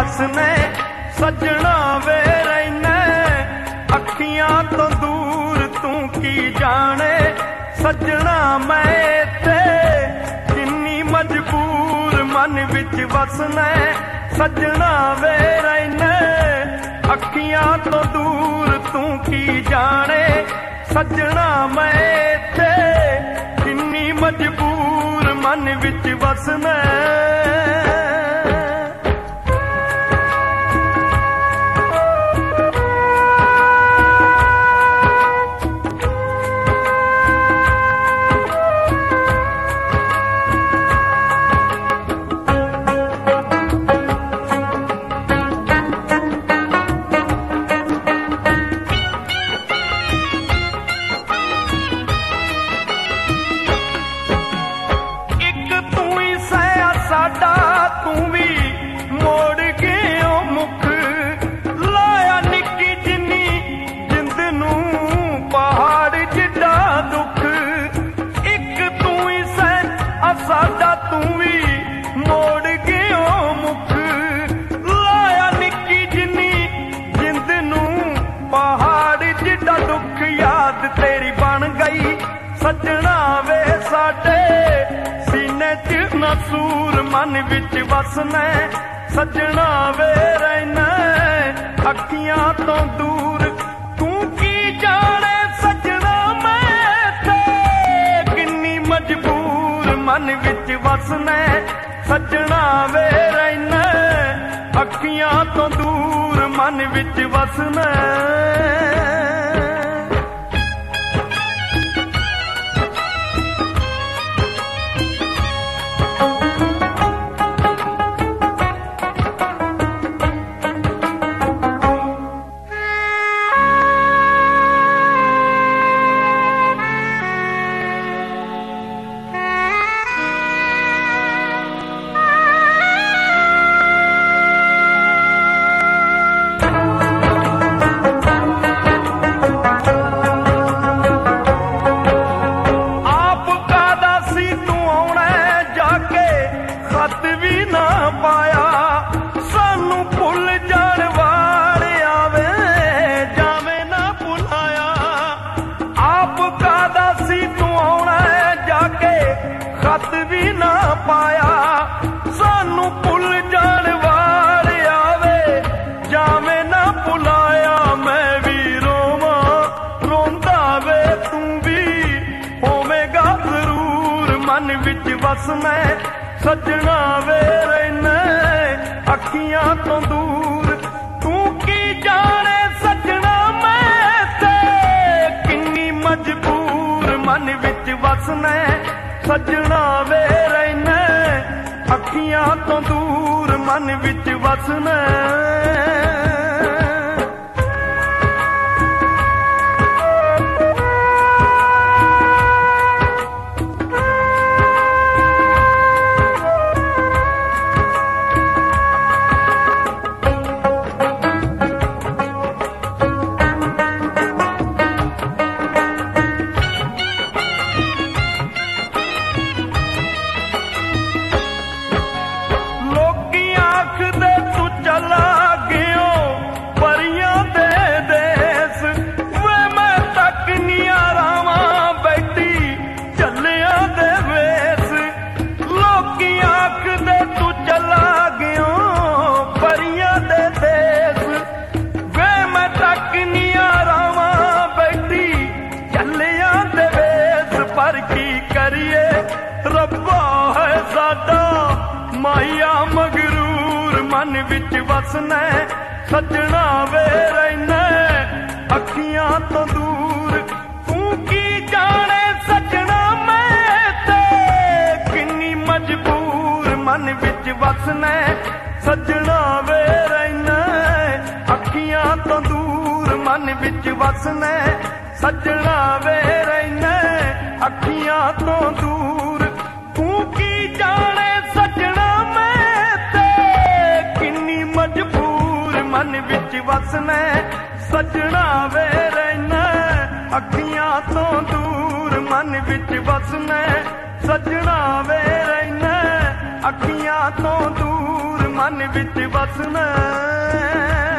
ਵਸਨੇ ਸੱਜਣਾ ਵੇ ਰਹਿਣਾ ਅੱਖੀਆਂ ਤੋਂ ਦੂਰ ਤੂੰ ਕੀ ਜਾਣੇ ਸੱਜਣਾ ਮੈਂ ਤੇ ਕਿੰਨੀ ਮਜਬੂਰ ਮਨ ਵਿੱਚ ਵਸਣਾ ਸੱਜਣਾ ਵੇ ਰਹਿਣਾ ਅੱਖੀਆਂ ਤੋਂ ਦੂਰ ਤੂੰ ਕੀ ਜਾਣੇ ਸੱਜਣਾ ਮੈਂ ਤੇ ਕਿੰਨੀ ਮਜਬੂਰ ਮਨ ਵਿੱਚ ਵਸਣਾ ਤੂੰ ਵੀ ਮੋੜ ਕੇ ਉਹ ਮੁਖ ਲਾਇਆ ਨਿੱਕੀ ਜਿੰਨੀ ਜਿੰਦ ਨੂੰ ਪਹਾੜ ਜਿੱਡਾ ਦੁੱਖ ਇੱਕ ਤੂੰ ਹੀ ਸੈ ਸਾਡਾ ਤੂੰ ਵੀ ਮੋੜ ਕੇ ਉਹ ਮੁਖ ਲਾਇਆ ਨਿੱਕੀ ਜਿੰਨੀ ਜਿੰਦ ਨੂੰ ਪਹਾੜ ਜਿੱਡਾ ਦੁੱਖ ਯਾਦ ਤੇਰੀ ਬਣ ਗਈ ਸੱਜਣਾ ਵੇ ਸਾਡੇ ਸੀਨੇ 'ਚ ਨਸੂਰ ਮਨ ਵਿੱਚ ਵਸਣਾ ਸੱਜਣਾ ਵੇ ਰਹਿਣਾ ਅੱਖੀਆਂ ਤੋਂ ਦੂਰ ਤੂੰ ਕੀ ਜਾਣੇ ਸੱਜਣਾ ਮੈਂ ਤੇ ਕਿੰਨੀ ਮਜਬੂਰ ਮਨ ਵਿੱਚ ਵਸਣਾ ਸੱਜਣਾ ਵੇ ਰਹਿਣਾ ਅੱਖੀਆਂ ਤੋਂ ਦੂਰ ਮਨ ਵਿੱਚ ਵਸਣਾ ਖਤ ਵੀ ਨਾ ਪਾਇਆ ਸਾਨੂੰ ਭੁੱਲ ਜਾਣ ਵਾਲ ਆਵੇ ਜਾਵੇਂ ਨਾ ਭੁਲਾਇਆ ਮੈਂ ਵੀ ਰੋਵਾਂ ਰੋਂਦਾ ਵੇ ਤੂੰ ਵੀ ਹੋਵੇਗਾ ਜ਼ਰੂਰ ਮਨ ਵਿੱਚ ਵਸਣਾ ਸੱਜਣਾ ਵੇ ਰਹਿਣਾ ਅੱਖੀਆਂ ਤੋਂ ਦੂਰ ਤੂੰ ਕੀ ਜਾਣੇ ਸੱਜਣਾ ਮੈਂ ਤੇ ਕਿੰਨੀ ਮਜਬੂਰ ਮਨ ਵਿੱਚ ਵਸਣਾ ਸੱਜਣਾ ਵੇ ਰਹਿਣਾ ਅੱਖੀਆਂ ਤੋਂ ਦੂਰ ਮਨ ਵਿੱਚ ਵਸਣਾ ਮਾਇਆ ਮਗਰੂਰ ਮਨ ਵਿੱਚ ਵਸਣਾ ਸੱਜਣਾ ਵੇ ਰਹਿਣਾ ਅੱਖੀਆਂ ਤੋਂ ਦੂਰ ਤੂੰ ਕੀ ਜਾਣੇ ਸੱਜਣਾ ਮੈਂ ਤੇ ਕਿੰਨੀ ਮਜਬੂਰ ਮਨ ਵਿੱਚ ਵਸਣਾ ਸੱਜਣਾ ਵੇ ਰਹਿਣਾ ਅੱਖੀਆਂ ਤੋਂ ਦੂਰ ਮਨ ਵਿੱਚ ਵਸਣਾ ਸੱਜਣਾ ਵੇ ਰਹਿਣਾ ਅੱਖੀਆਂ ਤੋਂ ਦੂਰ ਤੂੰ ਕੀ ਜਾਣੇ ਮਨ ਵਿੱਚ ਵਸਣਾ ਸੱਜਣਾ ਵੇ ਰਹਿਣਾ ਅੱਖੀਆਂ ਤੋਂ ਦੂਰ ਮਨ ਵਿੱਚ ਵਸਣਾ ਸੱਜਣਾ ਵੇ ਰਹਿਣਾ ਅੱਖੀਆਂ ਤੋਂ ਦੂਰ मन विच वसना